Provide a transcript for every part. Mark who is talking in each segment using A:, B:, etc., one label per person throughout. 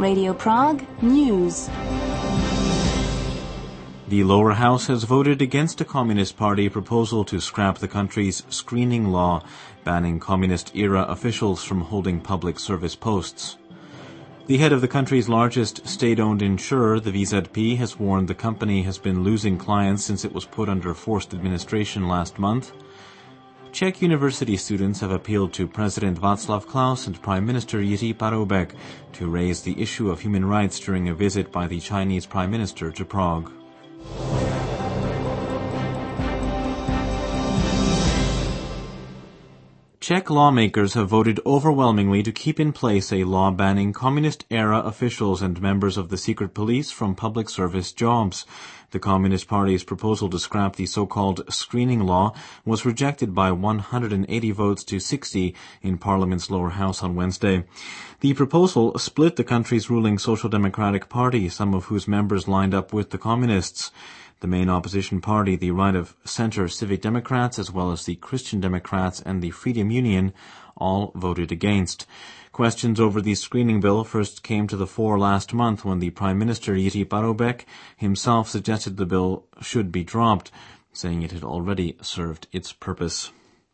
A: Radio Prague News.
B: The lower house has voted against a Communist Party proposal to scrap the country's screening law, banning Communist-era officials from holding public service posts. The head of the country's largest state-owned insurer, the VZP, has warned the company has been losing clients since it was put under forced administration last month. Czech university students have appealed to President Václav Klaus and Prime Minister Jiří Paroubek to raise the issue of human rights during a visit by the Chinese Prime Minister to Prague. Czech lawmakers have voted overwhelmingly to keep in place a law banning Communist-era officials and members of the secret police from public service jobs. The Communist Party's proposal to scrap the so-called screening law was rejected by 180 votes to 60 in Parliament's lower house on Wednesday. The proposal split the country's ruling Social Democratic Party, some of whose members lined up with the Communists. The main opposition party, the right-of-center Civic Democrats, as well as the Christian Democrats and the Freedom Union, all voted against. Questions over the screening bill first came to the fore last month when the Prime Minister Jiří Paroubek himself suggested the bill should be dropped, saying it had already served its purpose.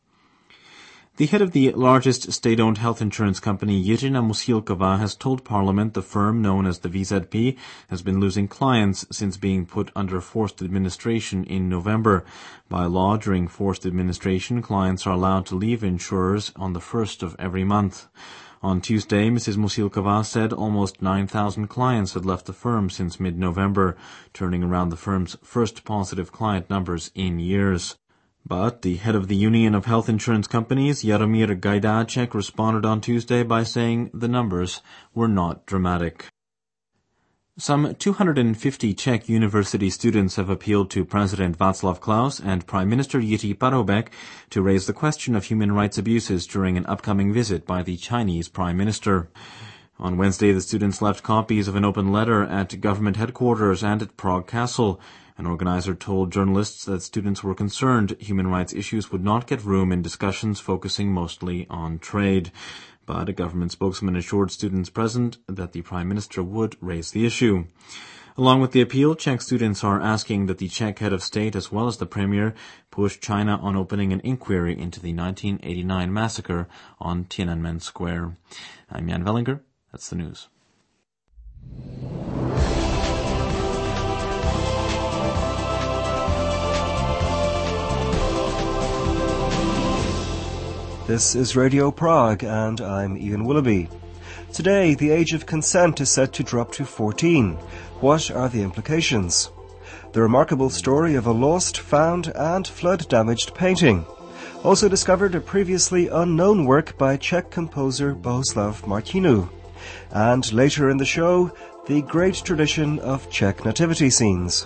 B: The head of the largest state-owned health insurance company, Jiřina Musilková, has told Parliament the firm known as the VZP has been losing clients since being put under forced administration in November. By law, during forced administration, clients are allowed to leave insurers on the 1st of every month. On Tuesday, Mrs. Musilková said almost 9,000 clients had left the firm since mid-November, turning around the firm's first positive client numbers in years. But the head of the Union of Health Insurance Companies, Jaromír Gajdáček, responded on Tuesday by saying the numbers were not dramatic. Some 250 Czech university students have appealed to President Václav Klaus and Prime Minister Jiří Paroubek to raise the question of human rights abuses during an upcoming visit by the Chinese Prime Minister. On Wednesday, the students left copies of an open letter at government headquarters and at Prague Castle. An organizer told journalists that students were concerned human rights issues would not get room in discussions focusing mostly on trade. But a government spokesman assured students present that the Prime Minister would raise the issue. Along with the appeal, Czech students are asking that the Czech head of state as well as the Premier push China on opening an inquiry into the 1989 massacre on Tiananmen Square. I'm Jan Vellinger. That's the news.
C: This is Radio Prague, and I'm Ian Willoughby. Today, the age of consent is set to drop to 14. What are the implications? The remarkable story of a lost, found, and flood-damaged painting. Also discovered a previously unknown work by Czech composer Bohuslav Martinu. And later in the show, the great tradition of Czech nativity scenes.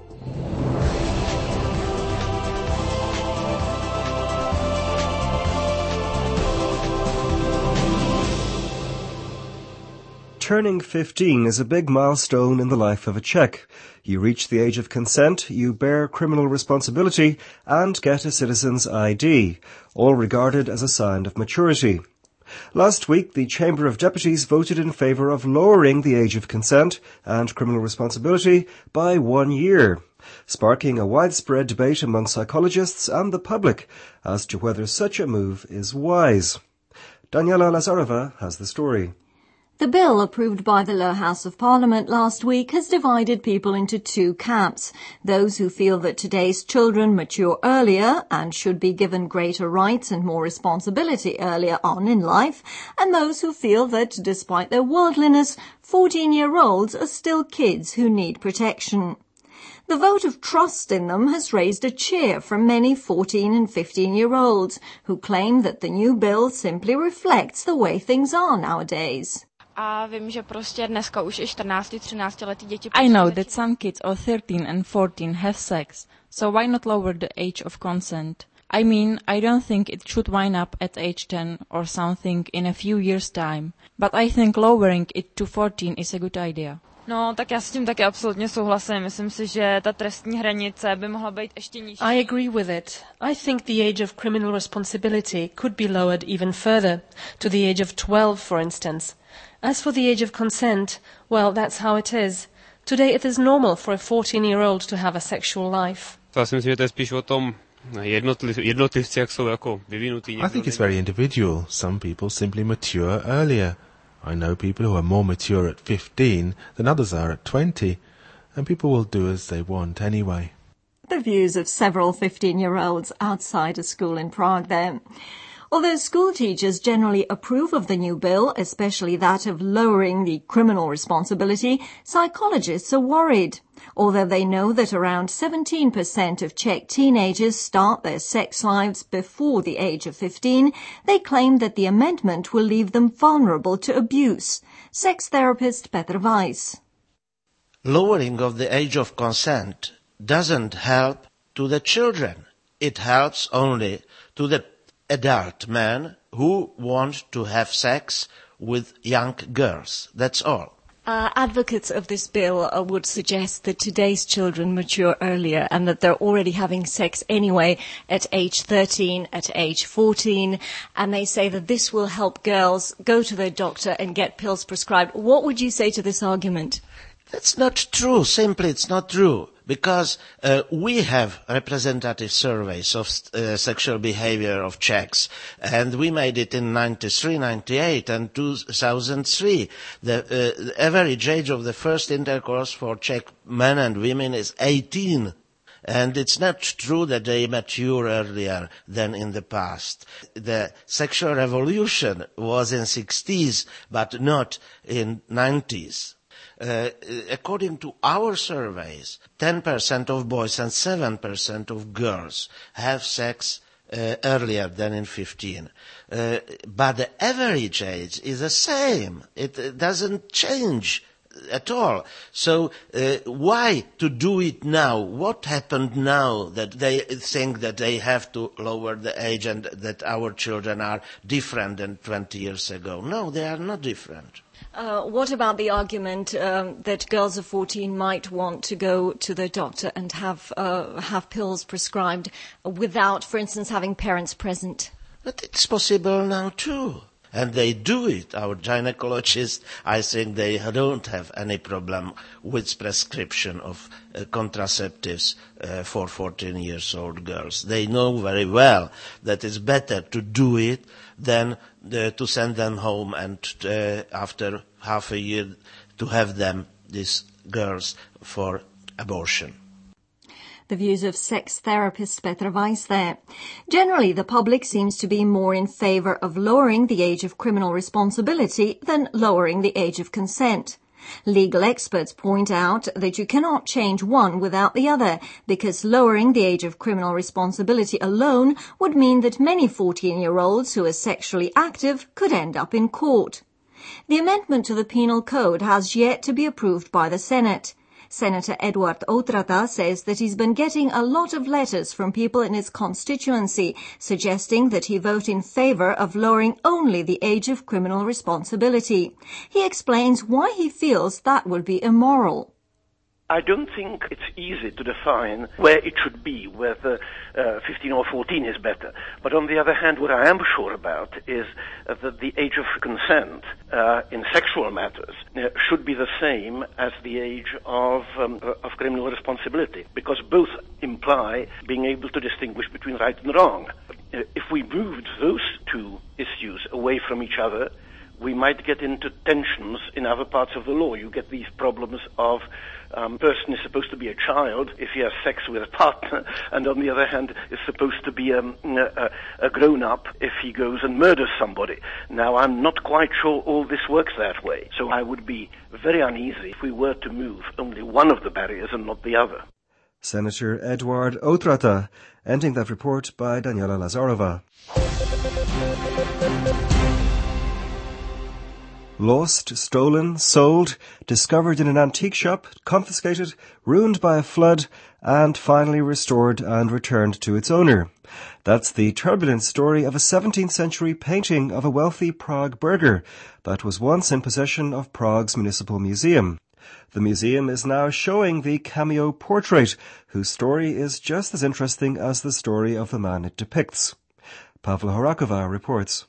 C: Turning 15 is a big milestone in the life of a Czech. You reach the age of consent, you bear criminal responsibility, and get a citizen's ID, all regarded as a sign of maturity. Last week, the Chamber of Deputies voted in favour of lowering the age of consent and criminal responsibility by 1 year, sparking a widespread debate among psychologists and the public as to whether such a move is wise. Daniela Lazarova has the story.
D: The bill approved by the Lower House of Parliament last week has divided people into two camps, those who feel that today's children mature earlier and should be given greater rights and more responsibility earlier on in life, and those who feel that, despite their worldliness, 14-year-olds are still kids who need protection. The vote of trust in them has raised a cheer from many 14 and 15-year-olds who claim that the new bill simply reflects the way things are nowadays.
E: I
F: know that some kids of 13 and 14 have sex, so why not lower the age of consent? I mean, I don't think it should wind up at age 10 or something in a few years' time, but I think lowering it to 14 is a good idea. No, tak já s tím taky absolutně souhlasím. Myslím si, že ta trestní hranice by mohla být ještě nižší.
A: I agree with it. I think the age of criminal responsibility could be lowered even further, to the age of 12, for instance. As for the age of consent, well, that's how it is. Today it is normal for a 14-year-old to have a sexual life.
E: Já si myslím, že to je spíš o tom jednotlivci, jak jsou jako vyvinutý.
G: I think it's very individual. Some people simply mature earlier. I know people who are more mature at 15 than others are at 20, and people will do as they want anyway.
D: The views of several 15-year-olds outside a school in Prague there. Although school teachers generally approve of the new bill, especially that of lowering the criminal responsibility, psychologists are worried. Although they know that around 17% of Czech teenagers start their sex lives before the age of 15, they claim that the amendment will leave them vulnerable to abuse. Sex therapist Petr Weiss.
H: Lowering of the age of consent doesn't help to the children. It helps only to the adult men who want to have sex with young girls. That's all.
I: Advocates of this bill would suggest that today's children mature earlier and that they're already having sex anyway at age 13, at age 14, and they say that this will help girls go to their doctor and get pills prescribed. What would you say to this argument?
H: That's not true. Simply, it's not true. Because we have representative surveys of sexual behavior of Czechs, and we made it in 93, 98, and 2003. The average age of the first intercourse for Czech men and women is 18. And it's not true that they mature earlier than in the past. The sexual revolution was in 60s, but not in 90s. According to our surveys, 10% of boys and 7% of girls have sex earlier than in 15. But the average age is the same. It doesn't change at all. So why to do it now? What happened now that they think that they have to lower the age and that our children are different than 20 years ago? No, they are not different.
I: What about the argument that girls of 14 might want to go to their doctor and have pills prescribed without, for instance, having parents present?
H: But it's possible now too. And they do it. Our gynecologists, I think they don't have any problem with prescription of contraceptives for 14-year-old girls. They know very well that it's better to do it than to send them home and after half a year to have them, these girls, for abortion.
D: The views of sex therapist Petr Weiss there. Generally, the public seems to be more in favour of lowering the age of criminal responsibility than lowering the age of consent. Legal experts point out that you cannot change one without the other, because lowering the age of criminal responsibility alone would mean that many 14-year-olds who are sexually active could end up in court. The amendment to the Penal Code has yet to be approved by the Senate. Senator Eduard Outrata says that he's been getting a lot of letters from people in his constituency suggesting that he vote in favour of lowering only the age of criminal responsibility. He explains why he feels that would be immoral.
J: I don't think it's easy to define where it should be, whether 15 or 14 is better. But on the other hand, what I am sure about is that the age of consent in sexual matters should be the same as the age of criminal responsibility, because both imply being able to distinguish between right and wrong. If we moved those two issues away from each other, we might get into tensions in other parts of the law. You get these problems of person is supposed to be a child if he has sex with a partner, and on the other hand is supposed to be a grown-up if he goes and murders somebody. Now, I'm not quite sure all this works that way, so I would be very uneasy if we were to move only one of the barriers and not the other.
C: Senator Eduard Outrata, ending that report by Daniela Lazarova. Lost, stolen, sold, discovered in an antique shop, confiscated, ruined by a flood, and finally restored and returned to its owner. That's the turbulent story of a 17th century painting of a wealthy Prague burgher that was once in possession of Prague's Municipal Museum. The museum is now showing the cameo portrait, whose story is just as interesting as the story of the man it depicts. Pavla Horakova reports.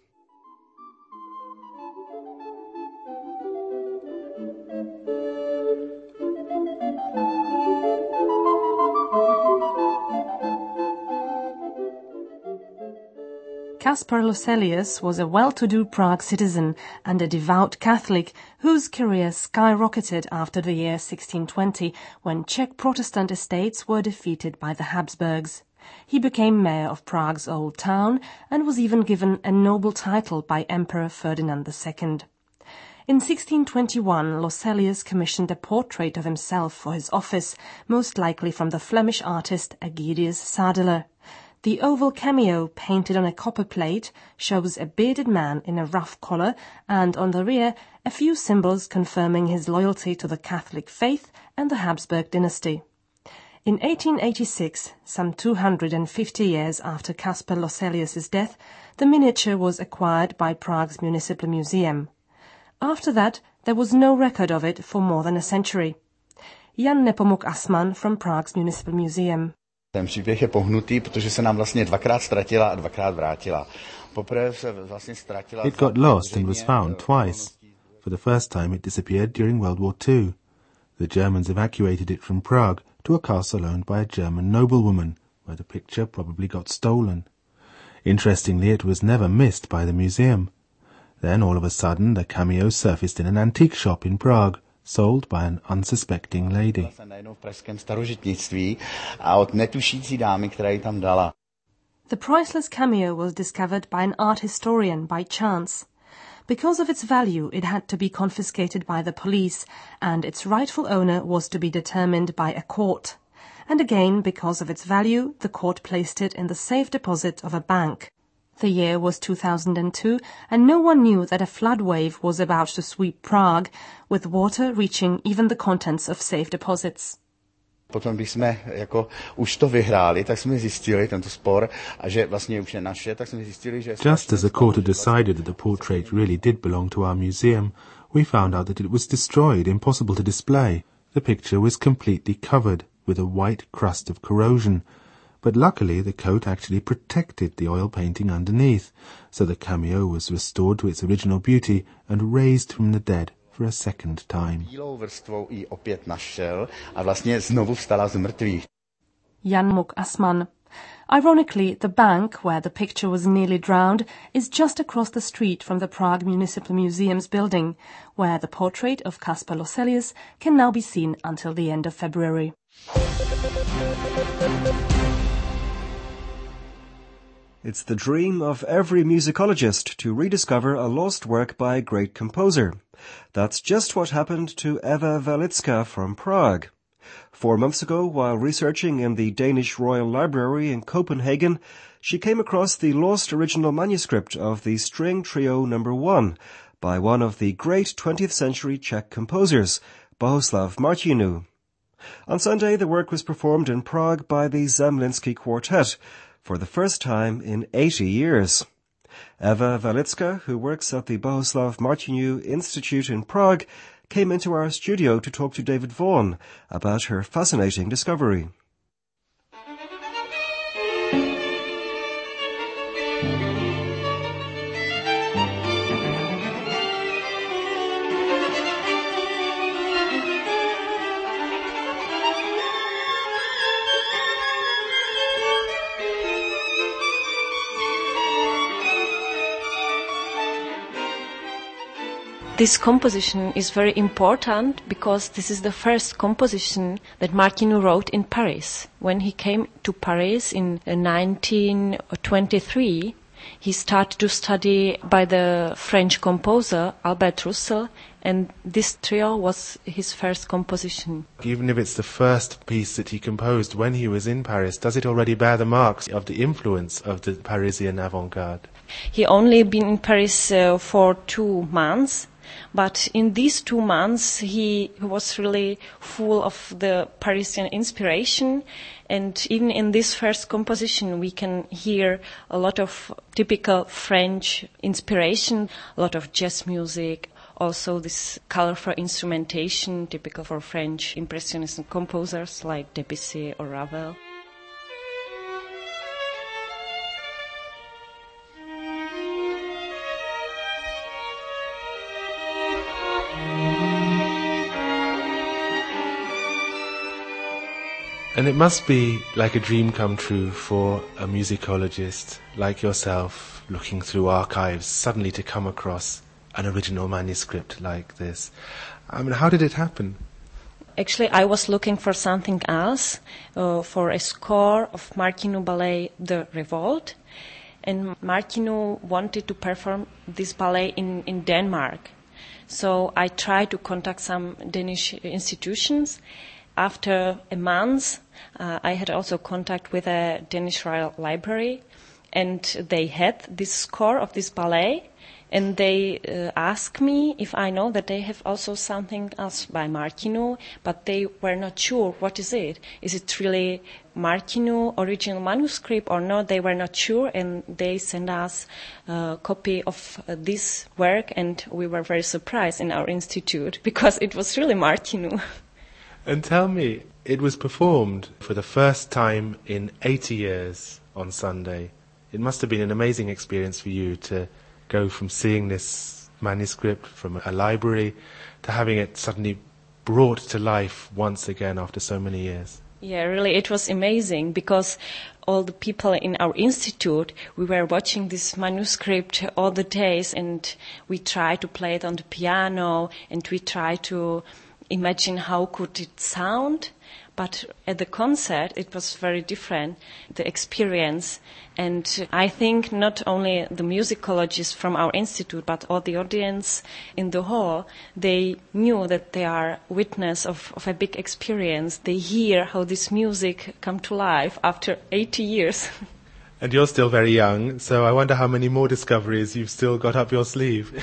A: Kaspar Loselius was a well-to-do Prague citizen and a devout Catholic whose career skyrocketed after the year 1620 when Czech Protestant estates were defeated by the Habsburgs. He became mayor of Prague's old town and was even given a noble title by Emperor Ferdinand II. In 1621, Loselius commissioned a portrait of himself for his office, most likely from the Flemish artist Aegidius Sadeler. The oval cameo, painted on a copper plate, shows a bearded man in a rough collar and, on the rear, a few symbols confirming his loyalty to the Catholic faith and the Habsburg dynasty. In 1886, some 250 years after Kaspar Loselius's death, the miniature was acquired by Prague's Municipal Museum. After that, there was no record of it for more than a century. Jan Nepomuk Assmann from Prague's Municipal Museum.
K: Ten příběh je pohnutý, protože se nám vlastně dvakrát ztratila a dvakrát vrátila. Poprvé se vlastně ztratila.
G: It got lost and was found twice. For the first time it disappeared during World War II. The Germans evacuated it from Prague to a castle owned by a German noblewoman, where the picture probably got stolen. Interestingly, it was never missed by the museum. Then all of a sudden the cameo surfaced in an antique shop in Prague, sold by an unsuspecting lady.
A: The priceless cameo was discovered by an art historian by chance. Because of its value, it had to be confiscated by the police, and its rightful owner was to be determined by a court. And again, because of its value, the court placed it in the safe deposit of a bank. The year was 2002, and no one knew that a flood wave was about to sweep Prague, with water reaching even the contents of safe deposits.
K: Potom, když jsme jako už to vyhráli, tak jsme zjistili tento spor a že vlastně už je naše, tak jsme zjistili, že
G: Just as the court had decided that the portrait really did belong to our museum, we found out that it was destroyed, impossible to display. The picture was completely covered with a white crust of corrosion. But luckily the coat actually protected the oil painting underneath, so the cameo was restored to its original beauty and raised from the dead for a second time.
K: Bílou vrstvou ji opět našel a vlastně znovu vstala z mrtvých.
A: Jan Muk Assmann. Ironically, the bank, where the picture was nearly drowned, is just across the street from the Prague Municipal Museum's building, where the portrait of Kaspar Loselius can now be seen until the end of February.
C: It's the dream of every musicologist to rediscover a lost work by a great composer. That's just what happened to Eva Welitska from Prague. 4 months ago, while researching in the Danish Royal Library in Copenhagen, she came across the lost original manuscript of the String Trio No. 1 by one of the great 20th century Czech composers, Bohuslav Martinu. On Sunday, the work was performed in Prague by the Zemlinsky Quartet, for the first time in 80 years. Eva Welitska, who works at the Bohuslav Martinu Institute in Prague, came into our studio to talk to David Vaughan about her fascinating discovery.
I: This composition is very important because this is the first composition that Martinu wrote in Paris. When he came to Paris in 1923, he started to study by the French composer Albert Roussel, and this trio was his first composition.
G: Even if it's the first piece that he composed when he was in Paris, does it already bear the marks of the influence of the Parisian avant-garde?
I: He only been in Paris for 2 months. But in these 2 months, he was really full of the Parisian inspiration. And even in this first composition, we can hear a lot of typical French inspiration, a lot of jazz music, also this colorful instrumentation typical for French Impressionist composers like Debussy or Ravel.
G: And it must be like a dream come true for a musicologist like yourself, looking through archives, suddenly to come across an original manuscript like this. I mean, how did it happen?
I: Actually, I was looking for something else, for a score of Marquinu ballet The Revolt. And Marquinu wanted to perform this ballet in Denmark. So I tried to contact some Danish institutions. After a month, I had also contact with a Danish Royal Library, and they had this score of this ballet, and they asked me if I know that they have also something else by Marquinu, but they were not sure what is it. Is it really Marquinu original manuscript or not? They were not sure, and they sent us a copy of this work, and we were very surprised in our institute because it was really Marquinu.
G: And tell me, it was performed for the first time in 80 years on Sunday. It must have been an amazing experience for you to go from seeing this manuscript from a library to having it suddenly brought to life once again after so many years.
I: Yeah, really, it was amazing because all the people in our institute, we were watching this manuscript all the days, and we tried to play it on the piano, and we tried to imagine how could it sound, but at the concert it was very different, the experience. And I think not only the musicologists from our institute, but all the audience in the hall, they knew that they are witness of a big experience. They hear how this music come to life after 80 years.
G: And you're still very young, so I wonder how many more discoveries you've still got up your sleeve.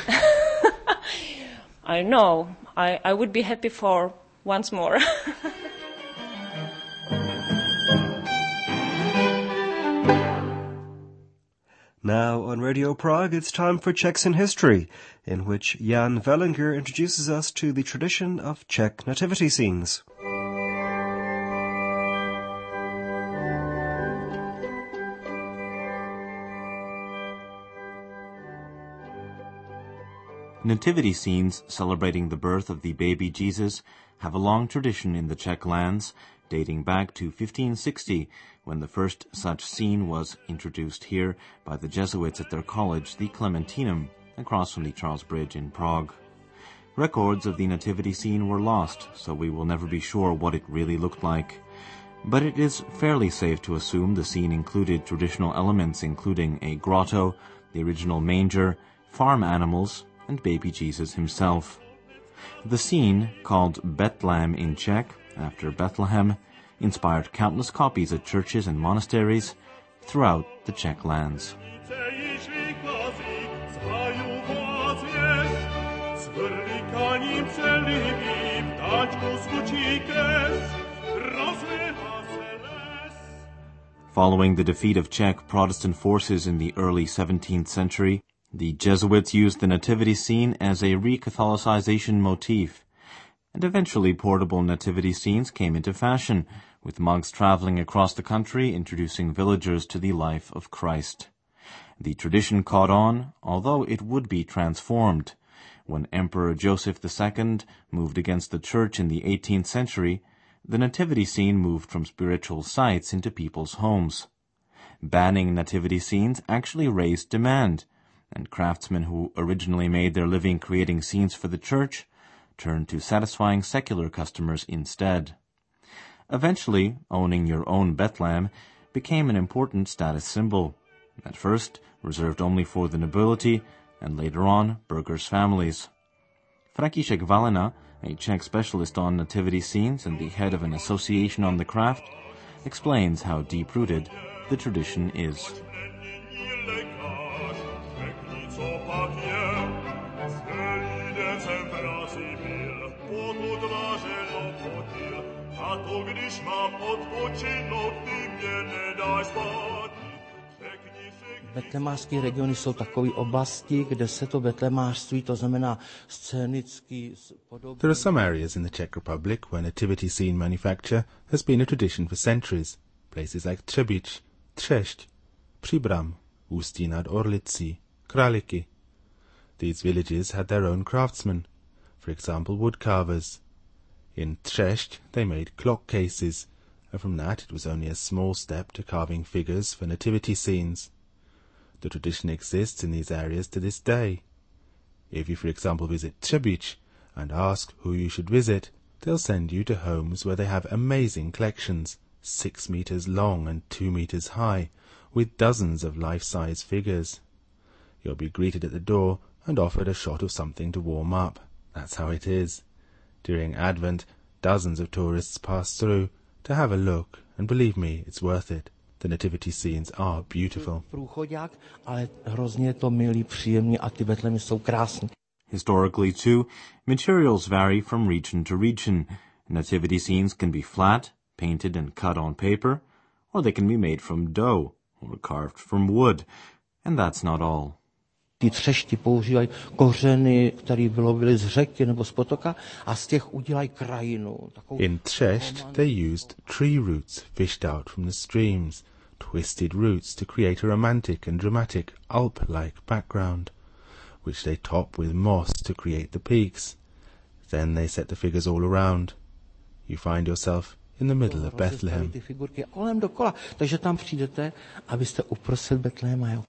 I: I know. I would be happy for once more.
C: Now on Radio Prague, it's time for Czechs in History, in which Jan Vellinger introduces us to the tradition of Czech nativity scenes.
B: Nativity scenes celebrating the birth of the baby Jesus have a long tradition in the Czech lands, dating back to 1560, when the first such scene was introduced here by the Jesuits at their college, the Clementinum, across from the Charles Bridge in Prague. Records of the nativity scene were lost, so we will never be sure what it really looked like. But it is fairly safe to assume the scene included traditional elements including a grotto, the original manger, farm animals, and baby Jesus himself. The scene, called Betlehem in Czech, after Bethlehem, inspired countless copies at churches and monasteries throughout the Czech lands. Following the defeat of Czech Protestant forces in the early 17th century, the Jesuits used the nativity scene as a re-Catholicization motif, and eventually portable nativity scenes came into fashion, with monks traveling across the country introducing villagers to the life of Christ. The tradition caught on, although it would be transformed. When Emperor Joseph II moved against the Church in the 18th century, the nativity scene moved from spiritual sites into people's homes. Banning nativity scenes actually raised demand, and craftsmen who originally made their living creating scenes for the church turned to satisfying secular customers instead. Eventually, owning your own Bethlehem became an important status symbol, at first reserved only for the nobility, and later on burghers' families. František Valena, a Czech specialist on nativity scenes and the head of an association on the craft, explains how deep-rooted the tradition is.
L: Betlemářské regiony jsou takové oblasti, kde se to betlemářství, to znamená scénický podobný.
G: There are some areas in the Czech Republic where nativity scene manufacture has been a tradition for centuries. Places like Třebíč, Třešť, Příbram, Ústí nad Orlicí, Králíky. These villages had their own craftsmen, for example woodcarvers. In Třešť they made clock cases, and from that it was only a small step to carving figures for nativity scenes. The tradition exists in these areas to this day. If you, for example, visit Třebíč and ask who you should visit, they'll send you to homes where they have amazing collections, 6 meters long and 2 meters high, with dozens of life-size figures. You'll be greeted at the door and offered a shot of something to warm up. That's how it is. During Advent, dozens of tourists pass through to have a look, and believe me, it's worth it. The nativity scenes are beautiful.
B: Historically, too, materials vary from region to region. Nativity scenes can be flat, painted and cut on paper, or they can be made from dough, or carved from wood. And that's not all.
L: Ty třešti používají kořeny, které vylovili z řeky nebo z potoka, a z těch udělají krajinu.
G: In Třešť, they used tree roots fished out from the streams, twisted roots to create a romantic and dramatic Alp-like background, which they top with moss to create the peaks. Then they set the figures all around. You find yourself in the middle of Bethlehem.
L: Ty figurky kolem dokola, takže tam přijdete, abyste uprostřed Betléma.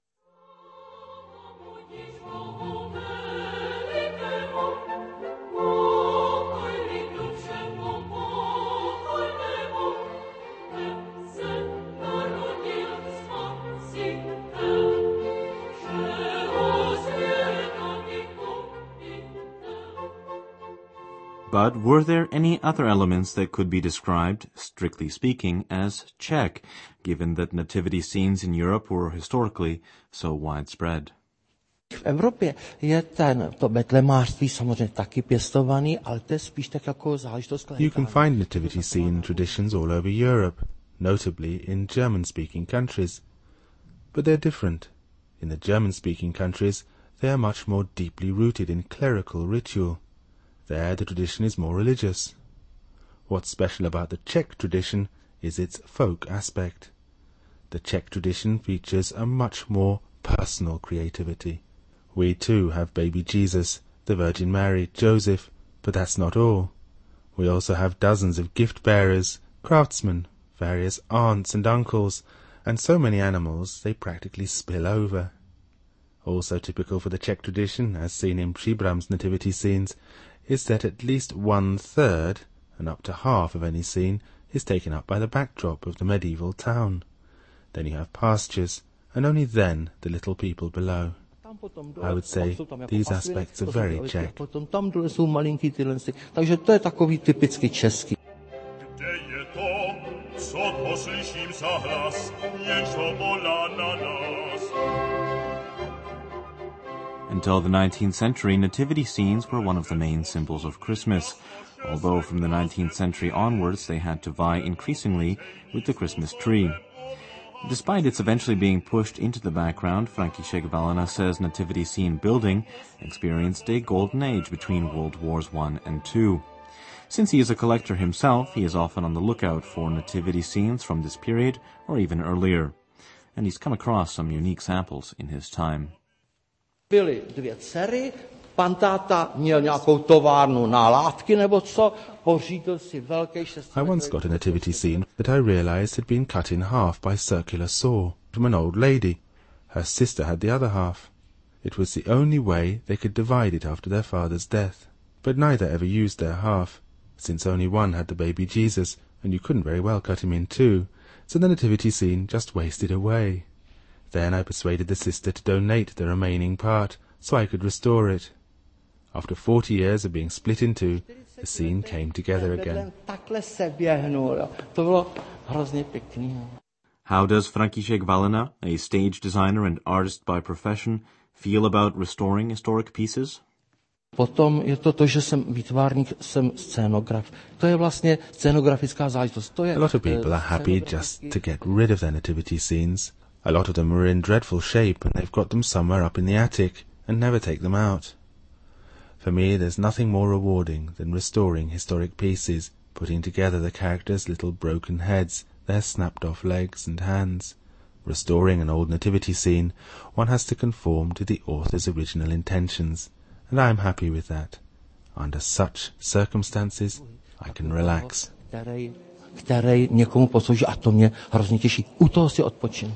B: But were there any other elements that could be described, strictly speaking, as Czech, given that nativity scenes in Europe were historically so widespread?
L: V Evropě je to betlemářství samozřejmě taky pěstovaný, ale to je spíš tak jako záležitost.
G: You can find nativity scene traditions all over Europe, notably in German-speaking countries. But they're different. In the German-speaking countries, they are much more deeply rooted in clerical ritual. There the tradition is more religious. What's special about the Czech tradition is its folk aspect. The Czech tradition features a much more personal creativity. We too have baby Jesus, the Virgin Mary, Joseph, but that's not all. We also have dozens of gift bearers, craftsmen, various aunts and uncles, and so many animals they practically spill over. Also typical for the Czech tradition, as seen in Příbram's nativity scenes, is that at least 1/3 and up to half of any scene is taken up by the backdrop of the medieval town. Then you have pastures, and only then the little people below. I would say these aspects are very Czech.
L: Tam dole jsou malinký tyhle, takže to je takový typicky český.
M: Kde je to, co poslyším za hlas, něco volá na nás?
B: Until the 19th century, nativity scenes were one of the main symbols of Christmas, although from the 19th century onwards they had to vie increasingly with the Christmas tree. Despite its eventually being pushed into the background, František Valena says nativity scene building experienced a golden age between World Wars I and II. Since he is a collector himself, he is often on the lookout for nativity scenes from this period or even earlier, and he's come across some unique samples in his time.
L: Byly 2 dcery, pan táta měl nějakou továrnu na látky nebo co, pořídil si velký 6.
G: I once got a nativity scene that I realized had been cut in half by circular saw from an old lady. Her sister had the other half. It was the only way they could divide it after their father's death. But neither ever used their half, since only one had the baby Jesus, and you couldn't very well cut him in two, so the nativity scene just wasted away. Then I persuaded the sister to donate the remaining part, so I could restore it. After 40 years of being split in two, the scene came together again.
B: How does František Valena, a stage designer and artist by profession, feel about restoring historic pieces?
L: Potom je to, že jsem výtvarník, jsem scénograf. To je vlastně scénografická záležitost.
G: A lot of people are happy just to get rid of their nativity scenes. A lot of them are in dreadful shape, and they've got them somewhere up in the attic, and never take them out. For me, there's nothing more rewarding than restoring historic pieces, putting together the characters' little broken heads, their snapped-off legs and hands. Restoring an old nativity scene, one has to conform to the author's original intentions, and I am happy with that. Under such circumstances, I can relax.
L: Které někomu poslouží a to mě hrozně těší. U toho si odpočinu.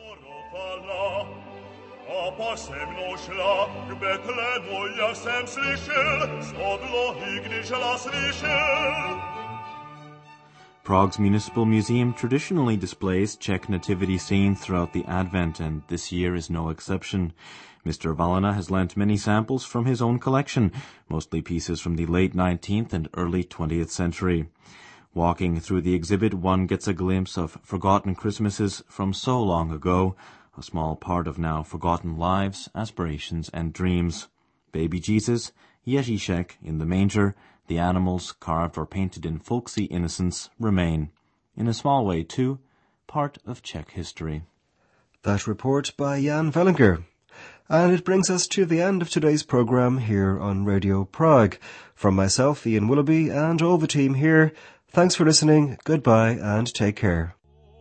B: Prague's Municipal Museum traditionally displays Czech nativity scenes throughout the Advent, and this year is no exception. Mr. Valena has lent many samples from his own collection, mostly pieces from the late 19th and early 20th century. Walking through the exhibit, one gets a glimpse of forgotten Christmases from so long ago, a small part of now forgotten lives, aspirations, and dreams. Baby Jesus, Ježíšek in the manger, the animals, carved or painted in folksy innocence, remain. In a small way, too, part of Czech history.
C: That report by Jan Vellinger. And it brings us to the end of today's programme here on Radio Prague. From myself, Ian Willoughby, and all the team here, thanks for listening, goodbye, and take care.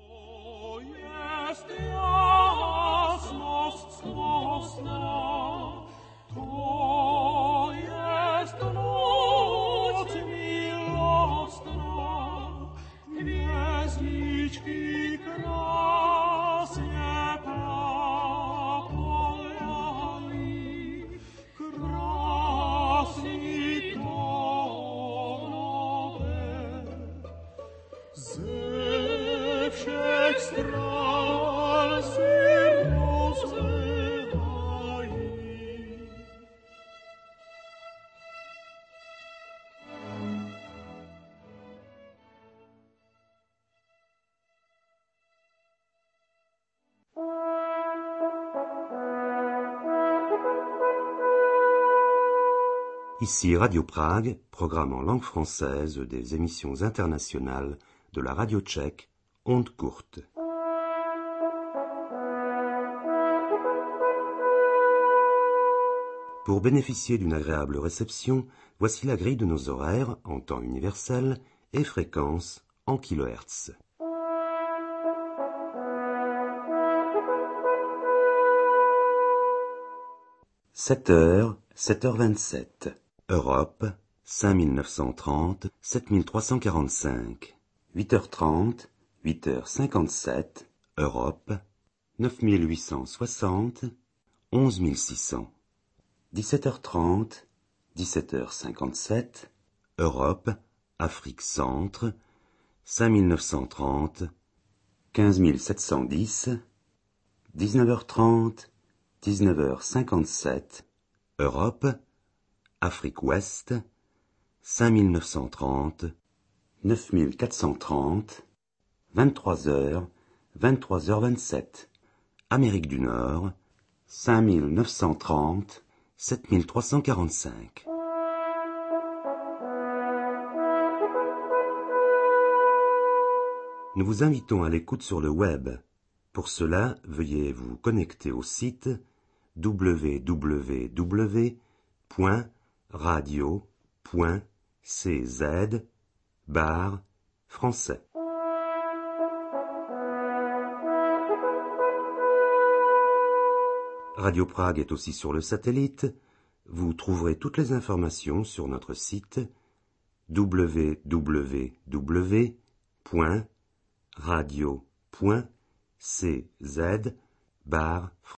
N: Ici Radio Prague, programme en langue française des émissions internationales de la radio tchèque, ondes courtes. Pour bénéficier d'une agréable réception, voici la grille de nos horaires en temps universel et fréquence en kHz. 7h, 7h27. Europe, 5930, 7345. 8h30, 8h57. Europe, 9860, 11600. 17h30, 17h57. Europe, Afrique Centre, 5930, 15710. 19h30, 19h57. Europe, Afrique Ouest, 5930, 9430, 23h, 23h27. Amérique du Nord, 5930, 7345. Nous vous invitons à l'écoute sur le web. Pour cela, veuillez vous connecter au site www.radio.cz/français. Radio Prague est aussi sur le satellite. Vous trouverez toutes les informations sur notre site www.radio.cz/français.